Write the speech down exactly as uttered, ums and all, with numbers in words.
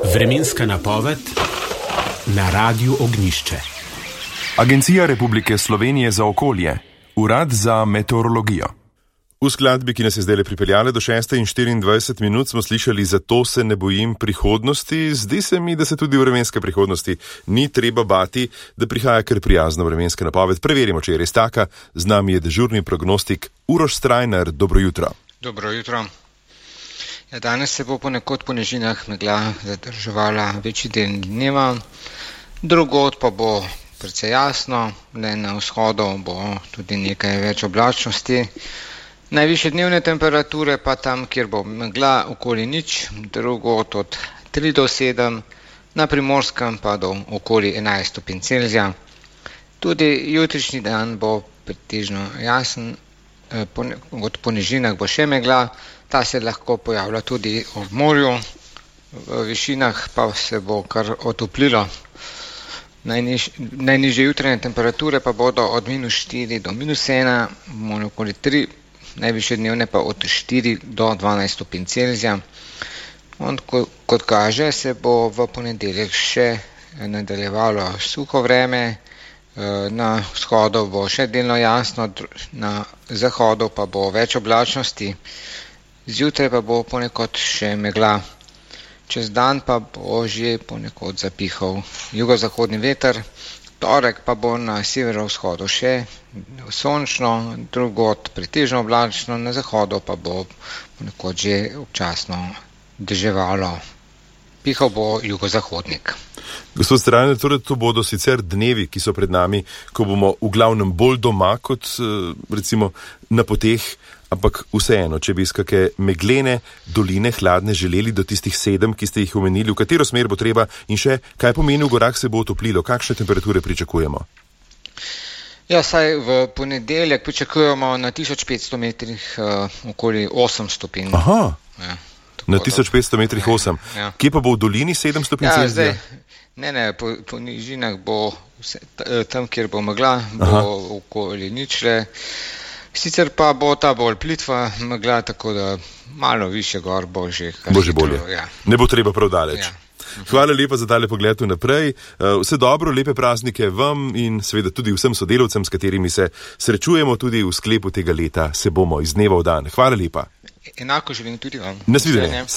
Vremenska napoved na Radiu Ognjišče. Agencija Republike Slovenije za okolje, Urad za meteorologijo. V skladbi, ki nas je zdaj pripeljala do šeste in štiriindvajset minut, smo slišali Zato se ne bojim prihodnosti. Zdi se mi, da se tudi v vremenske prihodnosti ni treba bati, da prihaja kar prijazna vremenska napoved. Preverimo, če je res taka. Z nami je dežurni prognostik Uroš Strajnar. Dobro jutro. Dobro jutro. Ja, danes se bo ponekod po nižinah megla zadrževala večji del dneva, drugod pa bo precej jasno, le na vzhodu bo tudi nekaj več oblačnosti. Najvišje dnevne temperature pa tam, kjer bo megla okoli nič, drugod od tri do sedem, na Primorskem pa do okoli enajst stopinj Celzija. Tudi jutrišnji dan bo pretežno jasen, od po nižinah bo še megla, ta se lahko pojavlja tudi ob morju, v višinah pa se bo kar otoplilo. Najniž, najnižje jutranje temperature pa bodo od minus štiri do minus ena, morda okoli tri, najvišje dnevne pa od štiri do dvanajst stopinj Celzija. On, ko, kot kaže, se bo v ponedeljek še nadaljevalo suho vreme, na vzhodu bo še delno jasno, na zahodu pa bo več oblačnosti, zjutraj pa bo ponekod še megla. Čez dan pa bo že ponekod zapihal jugozahodni veter, torek pa bo na severovzhodu še sončno, drugod pretežno oblačno, na zahodu pa bo ponekod že občasno deževalo. Pihal bo jugozahodnik. Gospod Strajnar, torej to bodo sicer dnevi, ki so pred nami, ko bomo v glavnem bolj doma kot recimo na poteh, ampak vseeno, če bi iz kake meglene doline hladne želeli do tistih sedem, ki ste jih omenili, v katero smer bo treba in še, kaj pomeni v gorah se bo otoplilo, kakšne temperature pričakujemo? Ja, saj v ponedeljek pričakujemo na tisoč petsto metrih uh, okoli osem stopinj. Aha. Ja. Na tisoč petsto metrih osem. Ja. Kje pa bo v dolini sedem stopinj ja, Celzija? Ne, ne, po, po nižinah bo vse, tam, kjer bo megla, bo Aha. okoli ničle. Sicer pa bo ta bolj plitva megla, tako da malo više gor bo že. Bo že bolje. Ja. Ne bo treba prav daleč. Ja. Hvala lepa za tale pogled naprej. Vse dobro, lepe praznike vam in seveda tudi vsem sodelavcem, s katerimi se srečujemo tudi v sklepu tega leta. Se bomo iz dneva v dan. Hvala lepa. Enako želim tudi vam. Nasvidenje.